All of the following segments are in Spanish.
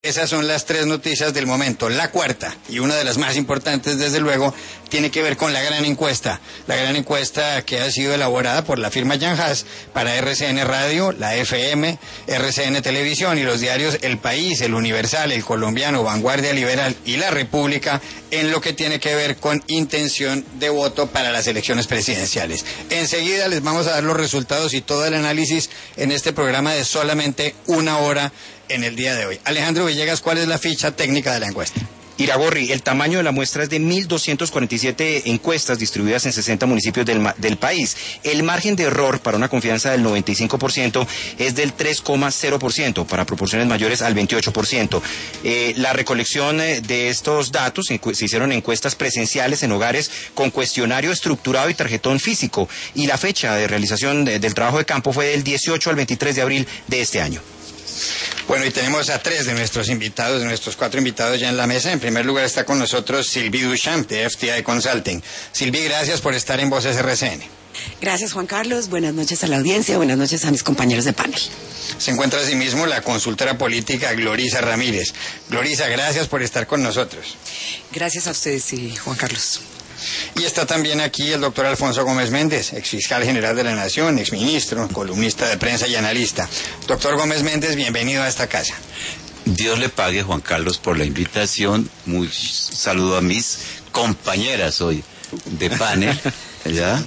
Esas son las tres noticias del momento. La cuarta, y una de las más importantes desde luego, tiene que ver con la gran encuesta. La gran encuesta que ha sido elaborada por la firma Jan Haas para RCN Radio, la FM, RCN Televisión y los diarios El País, El Universal, El Colombiano, Vanguardia Liberal y La República, en lo que tiene que ver con intención de voto para las elecciones presidenciales. Enseguida les vamos a dar los resultados y todo el análisis en este programa de solamente una hora en el día de hoy. Alejandro Villegas, ¿cuál es la ficha técnica de la encuesta? Iragorri, el tamaño de la muestra es de 1.247 encuestas distribuidas en 60 municipios del país. El margen de error para una confianza del 95% es del 3,0%, para proporciones mayores al 28%. La recolección de estos datos se hicieron encuestas presenciales en hogares con cuestionario estructurado y tarjetón físico, y la fecha de realización del trabajo de campo fue del 18 al 23 de abril de este año. Bueno, y tenemos a tres de nuestros invitados, de nuestros cuatro invitados ya en la mesa. En primer lugar está con nosotros Sylvie Duchamp, de FTI Consulting. Sylvie, gracias por estar en Voces RCN. Gracias, Juan Carlos. Buenas noches a la audiencia, buenas noches a mis compañeros de panel. Se encuentra asimismo la consultora política Glorisa Ramírez. Glorisa, gracias por estar con nosotros. Gracias a ustedes y Juan Carlos. Y está también aquí el doctor Alfonso Gómez Méndez, exfiscal general de la Nación, exministro, columnista de prensa y analista. Doctor Gómez Méndez, bienvenido a esta casa. Dios le pague, Juan Carlos, por la invitación. Muy saludo a mis compañeras hoy de panel, ¿ya?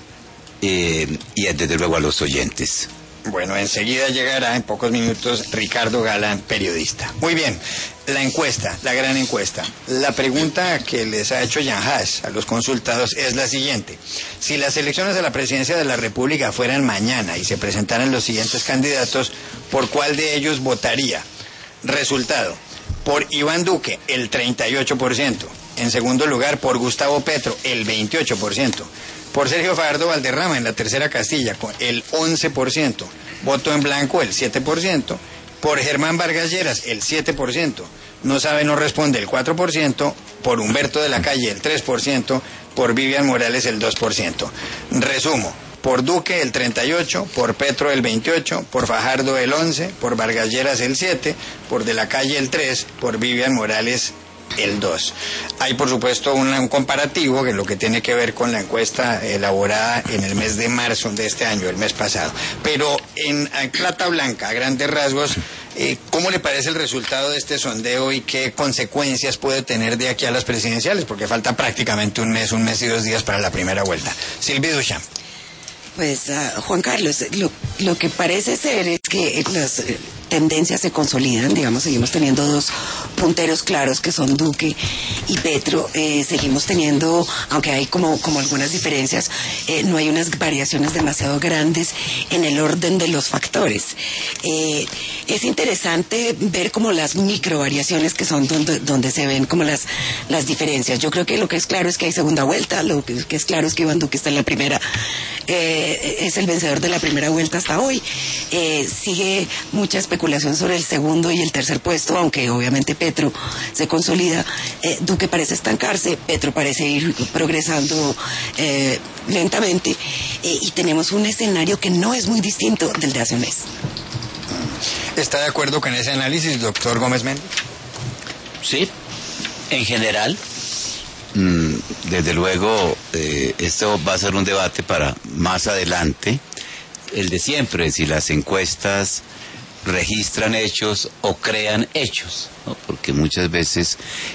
Y desde luego a los oyentes. Bueno, enseguida llegará en pocos minutos Ricardo Galán, periodista. Muy bien, la encuesta, la gran encuesta. La pregunta que les ha hecho Jan Haas a los consultados es la siguiente. Si las elecciones a la presidencia de la República fueran mañana y se presentaran los siguientes candidatos, ¿por cuál de ellos votaría? Resultado: por Iván Duque, el 38%. En segundo lugar, por Gustavo Petro, el 28%. Por Sergio Fajardo Valderrama en la tercera Castilla, con el 11%. Voto en blanco, el 7%. Por Germán Vargas Lleras, el 7%. No sabe, no responde, el 4%. Por Humberto de la Calle, el 3%. Por Vivian Morales, el 2%. Resumo: por Duque, el 38%. Por Petro, el 28%. Por Fajardo, el 11%. Por Vargas Lleras, el 7%. Por de la Calle, el 3%. Por Vivian Morales, el 2. Hay por supuesto un comparativo que lo que tiene que ver con la encuesta elaborada en el mes de marzo de este año, el mes pasado. Pero en plata blanca, a grandes rasgos, ¿cómo le parece el resultado de este sondeo y qué consecuencias puede tener de aquí a las presidenciales? Porque falta prácticamente un mes y 2 días para la primera vuelta. Sylvie Duchamp. Pues, Juan Carlos, lo que parece ser es que las tendencias se consolidan, digamos, seguimos teniendo dos punteros claros que son Duque y Petro, seguimos teniendo, aunque hay como algunas diferencias, no hay unas variaciones demasiado grandes en el orden de los factores. Es interesante ver como las micro variaciones que son donde se ven como las diferencias. Yo creo que lo que es claro es que hay segunda vuelta, lo que es claro es que Iván Duque está en la primera, es el vencedor de la primera vuelta hasta hoy. Sigue mucha especulación sobre el segundo y el tercer puesto, aunque obviamente Petro se consolida. Duque parece estancarse, Petro parece ir progresando lentamente, y tenemos un escenario que no es muy distinto del de hace un mes. ¿Está de acuerdo con ese análisis, doctor Gómez Méndez? Sí, en general. Desde luego, esto va a ser un debate para más adelante, el de siempre, si las encuestas registran hechos o crean hechos, ¿no? Porque muchas veces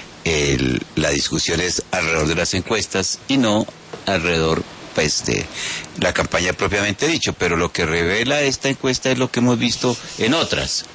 la discusión es alrededor de las encuestas y no alrededor, pues, de la campaña propiamente dicho, pero lo que revela esta encuesta es lo que hemos visto en otras.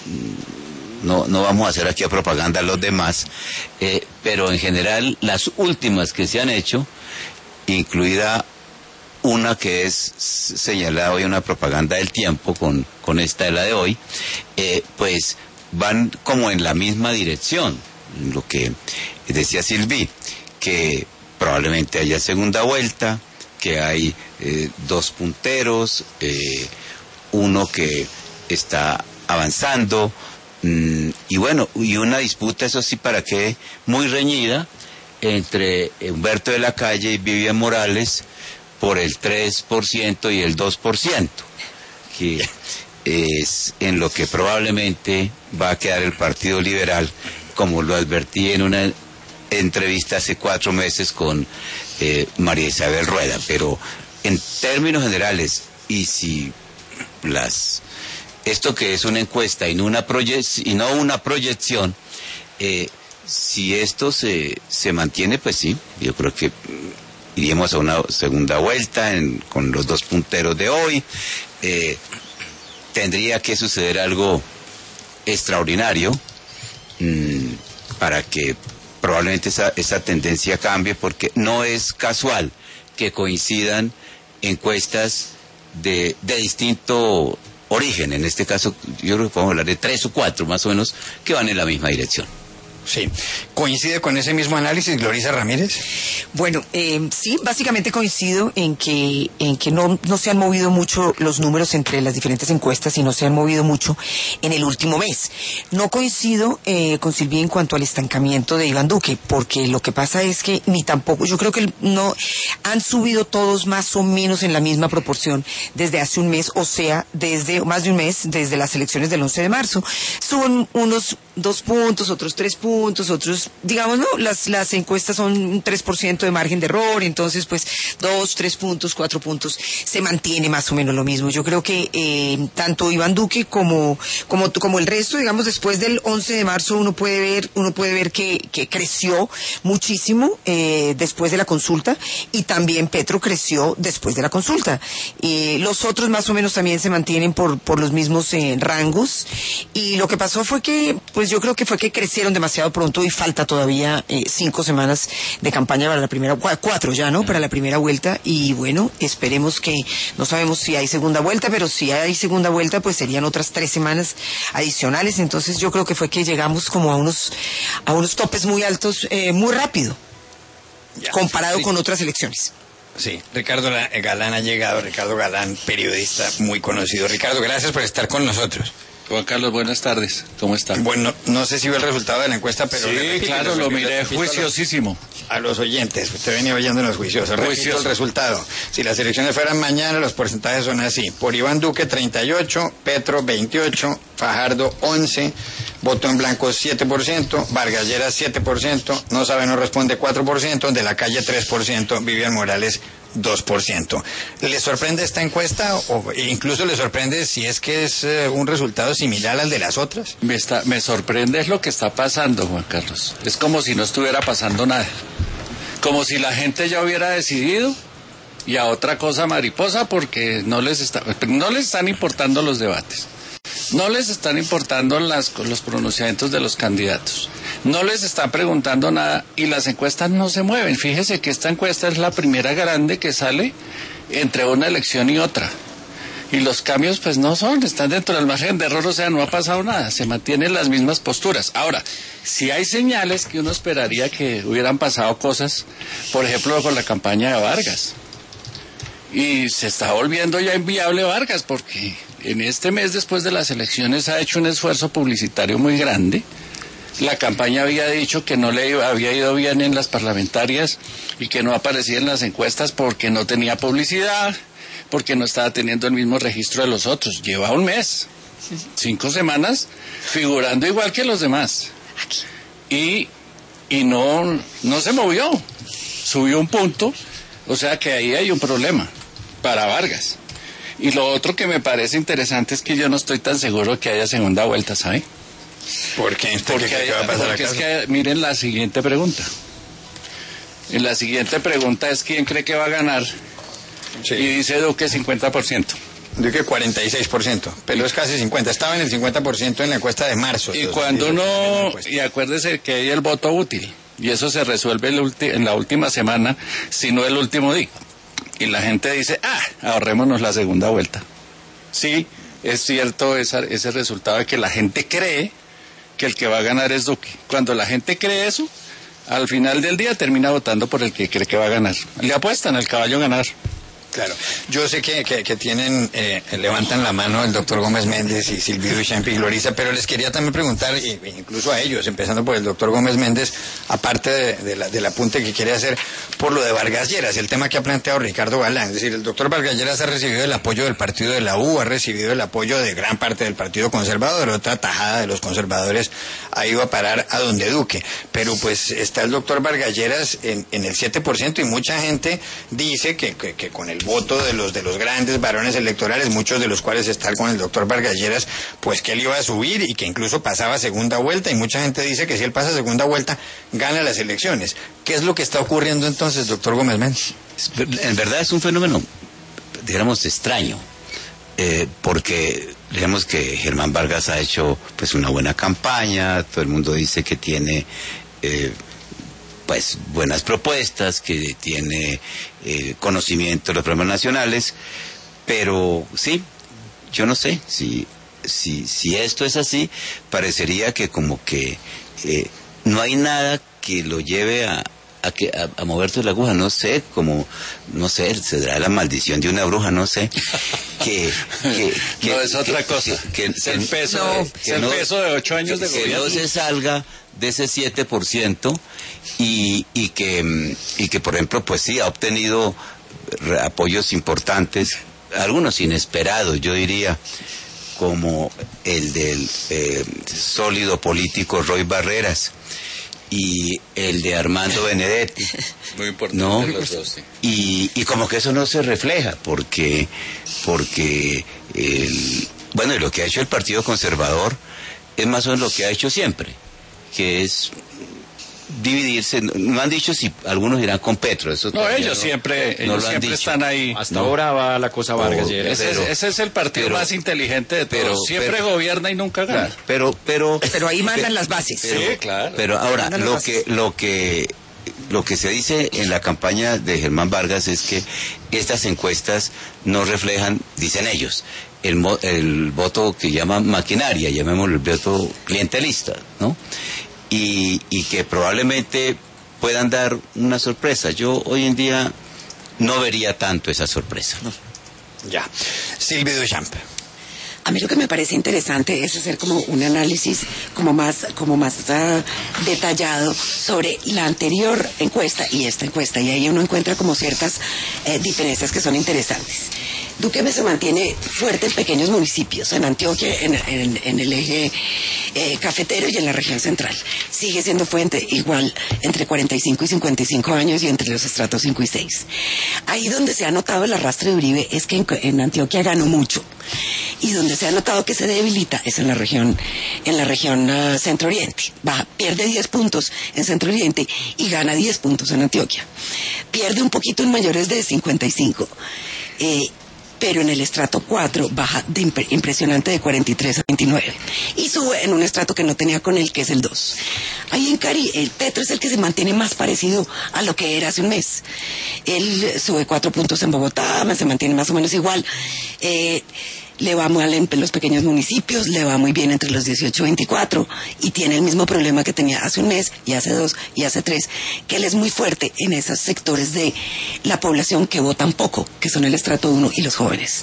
No vamos a hacer aquí a propaganda a los demás, pero en general las últimas que se han hecho, incluida una que es señalada hoy una propaganda del Tiempo con esta de la de hoy, pues van como en la misma dirección. Lo que decía Sylvie, que probablemente haya segunda vuelta, que hay dos punteros, uno que está avanzando, y bueno, y una disputa, eso sí, para qué, muy reñida, entre Humberto de la Calle y Vivian Morales por el 3% y el 2%, que es en lo que probablemente va a quedar el Partido Liberal, como lo advertí en una entrevista hace 4 meses con María Isabel Rueda. Pero en términos generales, y si esto que es una encuesta y no una proyección, si esto se mantiene, pues sí, yo creo que iríamos a una segunda vuelta con los 2 punteros de hoy. Tendría que suceder algo extraordinario para que probablemente esa tendencia cambie, porque no es casual que coincidan encuestas de distinto origen. En este caso, yo creo que podemos hablar de 3 o 4 más o menos que van en la misma dirección. Sí. ¿Coincide con ese mismo análisis, Glorisa Ramírez? Bueno, sí, básicamente coincido en que no se han movido mucho los números entre las diferentes encuestas y no se han movido mucho en el último mes. No coincido con Silvia en cuanto al estancamiento de Iván Duque, porque lo que pasa es que ni tampoco, yo creo que no han subido todos más o menos en la misma proporción desde hace un mes, o sea, desde más de un mes, desde las elecciones del 11 de marzo. Son unos 2 puntos, otros 3 puntos, otros, digamos, no, las encuestas son un 3% de margen de error, entonces pues 2, 3 puntos, 4 puntos, se mantiene más o menos lo mismo. Yo creo que tanto Iván Duque como el resto, digamos, después del 11 de marzo uno puede ver que creció muchísimo después de la consulta, y también Petro creció después de la consulta. Los otros más o menos también se mantienen por los mismos rangos, y lo que pasó fue que, pues yo creo que fue que crecieron demasiado pronto y falta todavía 5 semanas de campaña para la primera, 4 ya, ¿no? Para la primera vuelta, y bueno, esperemos que, no sabemos si hay segunda vuelta, pero si hay segunda vuelta, pues serían otras 3 semanas adicionales. Entonces yo creo que fue que llegamos como a unos topes muy altos, muy rápido, ya, comparado con otras elecciones. Sí, Ricardo Galán ha llegado, Ricardo Galán, periodista muy conocido. Ricardo, gracias por estar con nosotros. Juan Carlos, buenas tardes. ¿Cómo está? Bueno, no sé si vio el resultado de la encuesta, pero... Sí, claro, lo miré juiciosísimo. A los oyentes, usted venía oyéndonos juiciosos. Repito el resultado. Si las elecciones fueran mañana, los porcentajes son así. Por Iván Duque, 38, Petro, 28, Fajardo, 11, voto en blanco, 7%, Vargas Lleras, 7%, no sabe, no responde, 4%, de la Calle, 3%, Vivian Morales, 2%. ¿Le sorprende esta encuesta o incluso le sorprende si es que es un resultado similar al de las otras? Me sorprende es lo que está pasando, Juan Carlos. Es como si no estuviera pasando nada. Como si la gente ya hubiera decidido, y a otra cosa mariposa, porque no les están importando los debates. No les están importando los pronunciamientos de los candidatos. No les están preguntando nada y las encuestas no se mueven. Fíjese que esta encuesta es la primera grande que sale entre una elección y otra. Y los cambios pues no están dentro del margen de error, o sea, no ha pasado nada. Se mantienen las mismas posturas. Ahora, si hay señales que uno esperaría que hubieran pasado cosas, por ejemplo, con la campaña de Vargas. Y se está volviendo ya inviable Vargas, porque en este mes después de las elecciones ha hecho un esfuerzo publicitario muy grande. La campaña había dicho que no le había ido bien en las parlamentarias y que no aparecía en las encuestas porque no tenía publicidad, porque no estaba teniendo el mismo registro de los otros. Lleva un mes, 5 semanas, figurando igual que los demás. Y no se movió, subió un punto, o sea que ahí hay un problema para Vargas. Y lo otro que me parece interesante es que yo no estoy tan seguro que haya segunda vuelta, ¿sabe? ¿Por qué? Porque es que miren la siguiente pregunta. En la siguiente pregunta es ¿quién cree que va a ganar? Sí. Y dice Duque 50%. Duque 46%, pero es casi 50%. Estaba en el 50% en la encuesta de marzo. Y cuando y acuérdese que hay el voto útil, y eso se resuelve en la última semana, si no el último día. Y la gente dice, ahorrémonos la segunda vuelta. Sí, es cierto ese resultado de que la gente cree que el que va a ganar es Duque. Cuando la gente cree eso, al final del día termina votando por el que cree que va a ganar. Le apuestan al caballo a ganar. Claro, yo sé que tienen, levantan la mano el doctor Gómez Méndez y Silvio Duchamp y Glorisa, pero les quería también preguntar, incluso a ellos, empezando por el doctor Gómez Méndez, aparte del apunte que quiere hacer por lo de Vargas Lleras, el tema que ha planteado Ricardo Galán. Es decir, el doctor Vargas Lleras ha recibido el apoyo del partido de la U, ha recibido el apoyo de gran parte del Partido Conservador, otra tajada de los conservadores ha ido a parar a donde Duque, pero pues está el doctor Vargas Lleras en el 7% y mucha gente dice que con el voto de los grandes varones electorales, muchos de los cuales están con el doctor Vargas Lleras, pues que él iba a subir y que incluso pasaba segunda vuelta, y mucha gente dice que si él pasa segunda vuelta, gana las elecciones. ¿Qué es lo que está ocurriendo entonces, doctor Gómez Méndez? En verdad es un fenómeno, digamos, extraño, porque digamos que Germán Vargas ha hecho pues una buena campaña, todo el mundo dice que tiene pues buenas propuestas, que tiene conocimiento de los problemas nacionales, pero sí, yo no sé si esto es así, parecería que como que no hay nada que lo lleve a moverte la aguja, no sé, se dará la maldición de una bruja, no sé, no es otra cosa, es el peso de 8 años de gobierno. Que no se salga de ese 7% y que por ejemplo pues sí ha obtenido apoyos importantes, algunos inesperados yo diría, como el del sólido político Roy Barreras y el de Armando Benedetti, muy importante, ¿no? Los dos, sí. Y como que eso no se refleja porque bueno, y lo que ha hecho el Partido Conservador es más o menos lo que ha hecho siempre, que es dividirse. No han dicho si algunos irán con Petro, eso no, ellos siempre están ahí. Hasta ahora va la cosa Vargas Lleras. Ese es el partido más inteligente de todos. Siempre gobierna y nunca gana. Claro, pero ahí mandan las bases. Sí, claro. Pero ahora lo que se dice en la campaña de Germán Vargas es que estas encuestas no reflejan, dicen ellos, el voto que llaman maquinaria, llamémoslo el voto clientelista, ¿no? Y que probablemente puedan dar una sorpresa. Yo hoy en día no vería tanto esa sorpresa. Ya. Silvio Duchamp. A mí lo que me parece interesante es hacer como un análisis como más detallado sobre la anterior encuesta y esta encuesta, y ahí uno encuentra como ciertas diferencias que son interesantes. Duque se mantiene fuerte en pequeños municipios, en Antioquia, en el eje cafetero y en la región central. Sigue siendo fuente igual entre 45 y 55 años y entre los estratos 5 y 6. Ahí donde se ha notado el arrastre de Uribe es que en Antioquia ganó mucho, y donde se ha notado que se debilita es en la región Centro Oriente. Pierde 10 puntos en Centro Oriente y gana 10 puntos en Antioquia. Pierde un poquito en mayores de 55. Pero en el estrato 4 baja impresionante de 43 a 29 y sube en un estrato que no tenía con él, que es el 2. Ahí en Cari, el Petro es el que se mantiene más parecido a lo que era hace un mes. Él sube 4 puntos en Bogotá, se mantiene más o menos igual. Le va mal en los pequeños municipios, le va muy bien entre los 18 y 24, y tiene el mismo problema que tenía hace un mes, y hace 2, y hace 3, que él es muy fuerte en esos sectores de la población que votan poco, que son el estrato 1 y los jóvenes.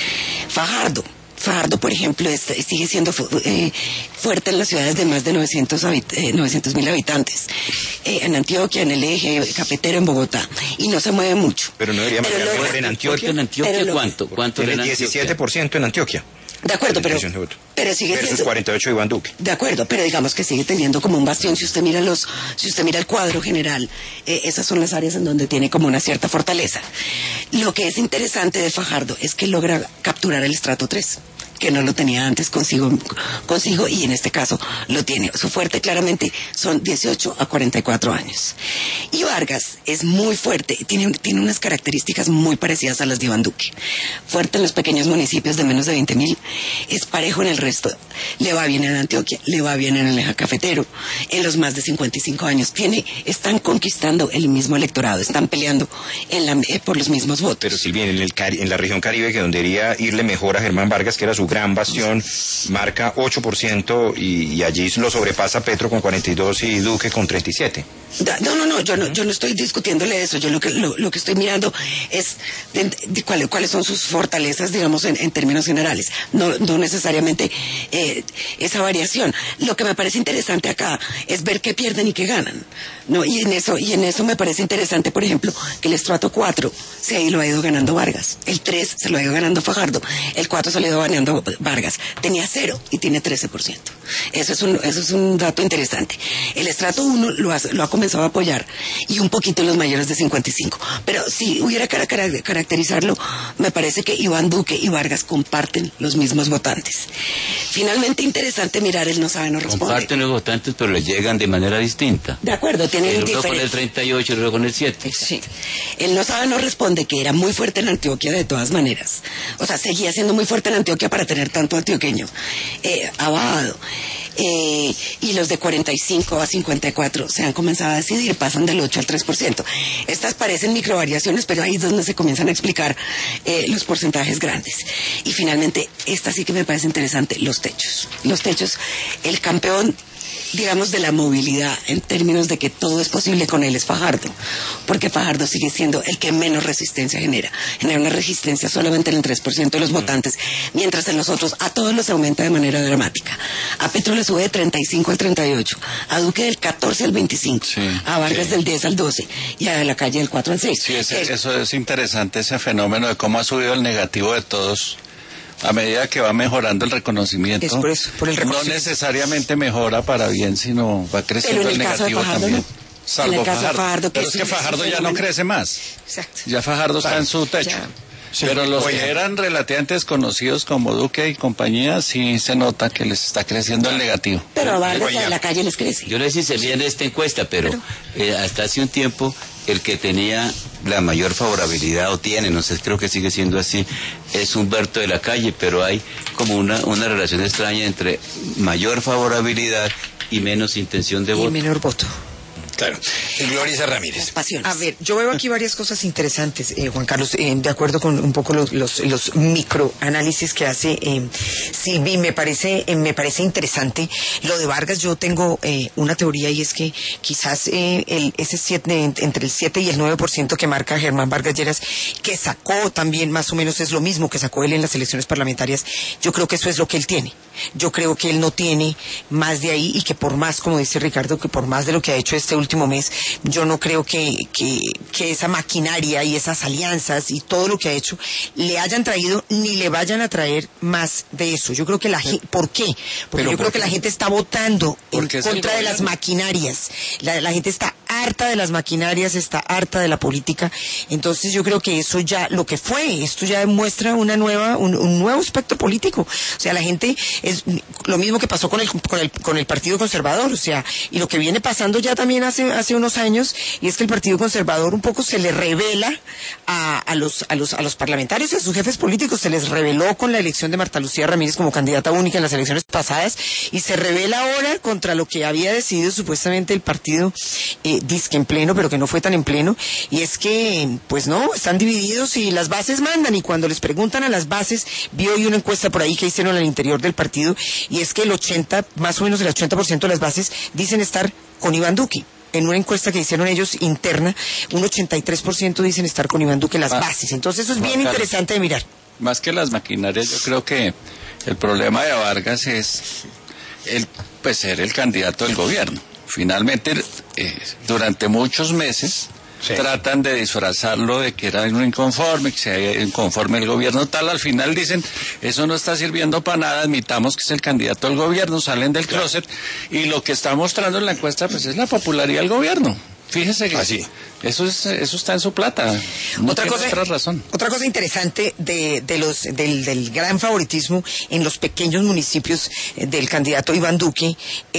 Fajardo, por ejemplo, sigue siendo fuerte en las ciudades de más de 900.000 habitantes. En Antioquia, en el eje cafetero, en Bogotá. Y no se mueve mucho. Pero no debería marcar en Antioquia. ¿En Antioquia cuánto? Tiene 17% en Antioquia. De acuerdo, pero sigue versus siendo 48 de Iván Duque. De acuerdo, pero digamos que sigue teniendo como un bastión. Si usted mira el cuadro general, esas son las áreas en donde tiene como una cierta fortaleza. Lo que es interesante de Fajardo es que logra capturar el estrato 3, que no lo tenía antes consigo, y en este caso lo tiene. Su fuerte claramente son 18 a 44 años. Y Vargas es muy fuerte, tiene unas características muy parecidas a las de Iván Duque. Fuerte en los pequeños municipios de menos de 20.000, es parejo en el resto. Le va bien en Antioquia, le va bien en el eje cafetero, en los más de 55 años. Están conquistando el mismo electorado, están peleando por los mismos votos. Pero Silvia, en la región Caribe, que donde debería irle mejor a Germán Vargas, que era su gran bastión, marca 8% y allí lo sobrepasa Petro con 42 y Duque con 37. No, yo no estoy discutiéndole eso. Yo lo que estoy mirando es de cuáles son sus fortalezas, digamos, en términos generales. No necesariamente esa variación. Lo que me parece interesante acá es ver qué pierden y qué ganan, ¿no? Y en eso me parece interesante, por ejemplo, que el estrato 4 lo ha ido ganando Vargas, el 3 se lo ha ido ganando Fajardo, el 4 se lo ha ido ganando Vargas. Tenía 0 y tiene 13%. Eso es un dato interesante. El estrato 1 lo ha comenzado a apoyar y un poquito los mayores de 55. Pero si hubiera que caracterizarlo, me parece que Iván Duque y Vargas comparten los mismos votantes. Finalmente, interesante mirar el no sabe, no responde. Comparten los votantes, pero les llegan de manera distinta. De acuerdo, tienen el uno con el 38 y el otro con el 7. Sí. El no sabe, no responde, que era muy fuerte en Antioquia de todas maneras. O sea, seguía siendo muy fuerte en Antioquia para tener tanto antioqueño. Ha bajado. Y los de 45 a 54 se han comenzado a decidir, pasan del 8 al 3%. Estas parecen microvariaciones, pero ahí es donde se comienzan a explicar los porcentajes grandes. Y finalmente, esta sí que me parece interesante, los techos. Los techos, el campeón, digamos, de la movilidad en términos de que todo es posible con él es Fajardo, porque Fajardo sigue siendo el que menos resistencia genera una resistencia solamente en el 3% de los votantes, mientras en los otros a todos los aumenta de manera dramática. A Petro le sube de 35 al 38, a Duque del 14 al 25, sí, a Vargas del 10 al 12 y a De la Calle del 4 al 6. Sí, eso es interesante, ese fenómeno de cómo ha subido el negativo de todos a medida que va mejorando el reconocimiento. Es por el reconocimiento. No necesariamente mejora para bien, sino va creciendo el negativo Fajardo, también. No. Salvo Fajardo. Pero es que Fajardo ya no crece más. Exacto. Ya Fajardo está en su techo. Sí, pero los que eran relativamente desconocidos como Duque y compañía, sí se nota que les está creciendo el negativo. Pero a Vargas de la Calle les crece. Yo no sé si se viene esta encuesta, pero hasta hace un tiempo el que tenía la mayor favorabilidad, o tiene, no sé, creo que sigue siendo así, es Humberto de la Calle, pero hay como una relación extraña entre mayor favorabilidad y menos intención de voto. Y menor voto. Claro. Y Gloria Ramírez. A ver, yo veo aquí varias cosas interesantes, Juan Carlos, de acuerdo con un poco los microanálisis que hace Silvi. Me parece interesante lo de Vargas. Yo tengo una teoría, y es que quizás ese 7, entre el 7 y el 9% que marca Germán Vargas Lleras, que sacó también más o menos es lo mismo que sacó él en las elecciones parlamentarias. Yo creo que eso es lo que él tiene. Yo creo que él no tiene más de ahí, y que por más, como dice Ricardo, que por más de lo que ha hecho este último mes, yo no creo que esa maquinaria y esas alianzas y todo lo que ha hecho le hayan traído ni le vayan a traer más de eso. Yo creo que ¿por qué? Porque yo creo que la gente está votando en contra de las maquinarias. La gente está harta de las maquinarias, está harta de la política. Entonces yo creo que eso ya, esto ya demuestra un nuevo aspecto político. O sea, la gente, es lo mismo que pasó con el Partido Conservador, o sea, y lo que viene pasando ya también hace unos años, y es que el Partido Conservador un poco se le revela a los parlamentarios y a sus jefes políticos. Se les reveló con la elección de Marta Lucía Ramírez como candidata única en las elecciones pasadas, y se revela ahora contra lo que había decidido supuestamente el partido disque en pleno, pero que no fue tan en pleno, y es que, pues no, están divididos y las bases mandan. Y cuando les preguntan a las bases, vi hoy una encuesta por ahí que hicieron al interior del partido, y es que más o menos el 80% de las bases dicen estar con Iván Duque. En una encuesta que hicieron ellos interna, un 83% dicen estar con Iván Duque las bases. Entonces eso es bien interesante de mirar. Más que las maquinarias, yo creo que el problema de Vargas es ser el candidato del gobierno. Finalmente, durante muchos meses tratan de disfrazarlo de que era un inconforme, que sea inconforme el gobierno tal. Al final dicen, eso no está sirviendo para nada, admitamos que es el candidato del gobierno, salen del closet, y lo que está mostrando en la encuesta pues es la popularidad del gobierno. Fíjese que eso está en su plata. No otra razón. Otra cosa interesante del gran favoritismo en los pequeños municipios del candidato Iván Duque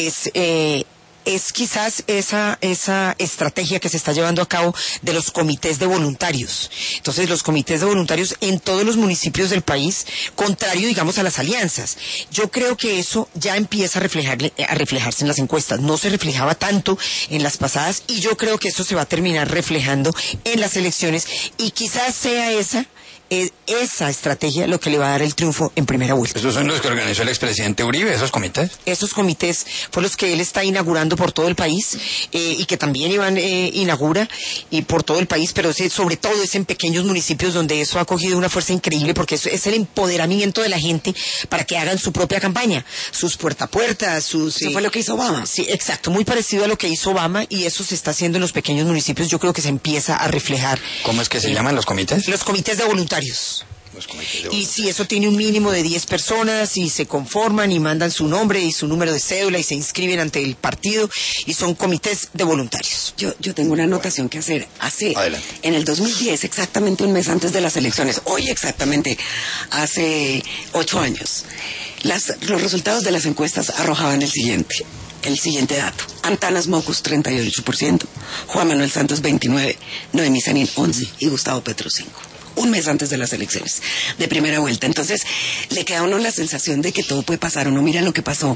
es quizás esa estrategia que se está llevando a cabo de los comités de voluntarios. Entonces, los comités de voluntarios en todos los municipios del país, contrario, digamos, a las alianzas. Yo creo que eso ya empieza a reflejarse en las encuestas. No se reflejaba tanto en las pasadas, y yo creo que eso se va a terminar reflejando en las elecciones, y quizás sea esa es esa estrategia lo que le va a dar el triunfo en primera vuelta. Estos son los que organizó el expresidente Uribe, esos comités. Esos comités fueron los que él está inaugurando por todo el país y que también Iván inaugura y por todo el país, pero sobre todo es en pequeños municipios donde eso ha cogido una fuerza increíble porque eso es el empoderamiento de la gente para que hagan su propia campaña, sus puerta a puerta, sus... Eso fue lo que hizo Obama. Sí, exacto, muy parecido a lo que hizo Obama y eso se está haciendo en los pequeños municipios, yo creo que se empieza a reflejar. ¿Cómo es que se llaman los comités? Los comités de voluntarios. Los comités de Y si eso tiene un mínimo de 10 personas y se conforman y mandan su nombre y su número de cédula y se inscriben ante el partido y son comités de voluntarios. Yo tengo una anotación que hacer. Adelante. En el 2010, exactamente un mes antes de las elecciones, hoy exactamente, hace 8 años, los resultados de las encuestas arrojaban el siguiente dato. Antanas Mocus 38%, Juan Manuel Santos 29%, Noemí Sanín 11% y Gustavo Petro 5%. Un mes antes de las elecciones de primera vuelta. Entonces le queda a uno la sensación de que todo puede pasar. Uno mira lo que pasó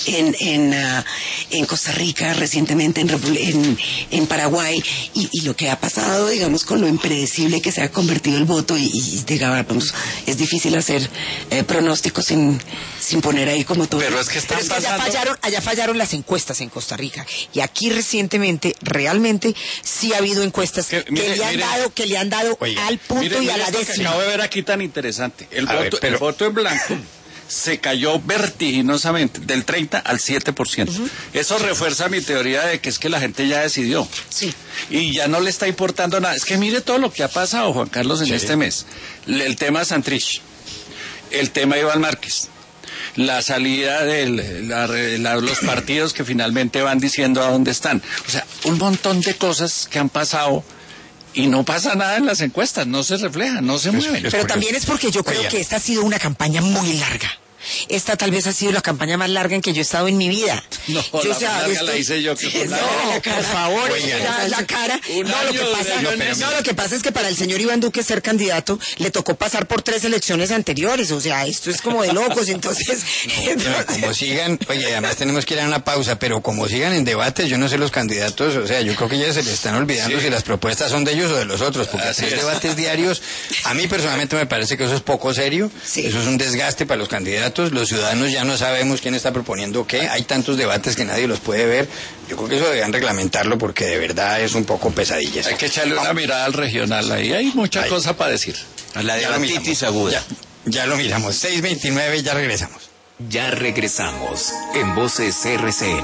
en Costa Rica recientemente, en Paraguay y lo que ha pasado, digamos, con lo impredecible que se ha convertido el voto y digamos, es difícil hacer pronósticos sin poner ahí como todo. Pero es que están pasando... allá fallaron las encuestas en Costa Rica y aquí recientemente realmente sí ha habido encuestas que le han dado Oiga, al punto y a la Lo que décima. acabo de ver aquí tan interesante. El Pero- voto en blanco se cayó vertiginosamente del 30 al 7%. Eso refuerza mi teoría de que es que la gente ya decidió. Sí. Y ya no le está importando nada. Es que mire todo lo que ha pasado, Juan Carlos, en este mes. El tema Santrich, el tema Iván Márquez, la salida de los partidos que finalmente van diciendo a dónde están. O sea, un montón de cosas que han pasado y no pasa nada en las encuestas, no se refleja, no se mueven. Pero también es porque yo creo Oiga. que esta ha sido una campaña muy larga. Esta tal vez ha sido la campaña más larga en que yo he estado en mi vida. No, Yo, la más larga la hice yo, que fue No, larga. por favor, Oiga. la cara. Un No, año lo que pasa es que para el señor Iván Duque ser candidato le tocó pasar por 3 elecciones anteriores. O sea, esto es como de locos. Entonces, Pero como sigan, oye, además tenemos que ir a una pausa, pero como sigan en debates, yo no sé los candidatos, o sea, yo creo que ya se les están olvidando Sí. si las propuestas son de ellos o de los otros, porque Así hacer es. debates diarios, a mí personalmente me parece que eso es poco serio, Sí. eso es un desgaste para los candidatos, los ciudadanos ya no sabemos quién está proponiendo qué, hay tantos debates que nadie los puede ver, yo creo que eso deberían reglamentarlo porque de verdad es un poco pesadillas. Hay que echarle una mirada al regional, ahí hay mucha Ahí. cosa para decir. A la Ya lo debatitis miramos. aguda. Ya lo miramos, 6:29, ya regresamos. Ya regresamos en Voces RCN.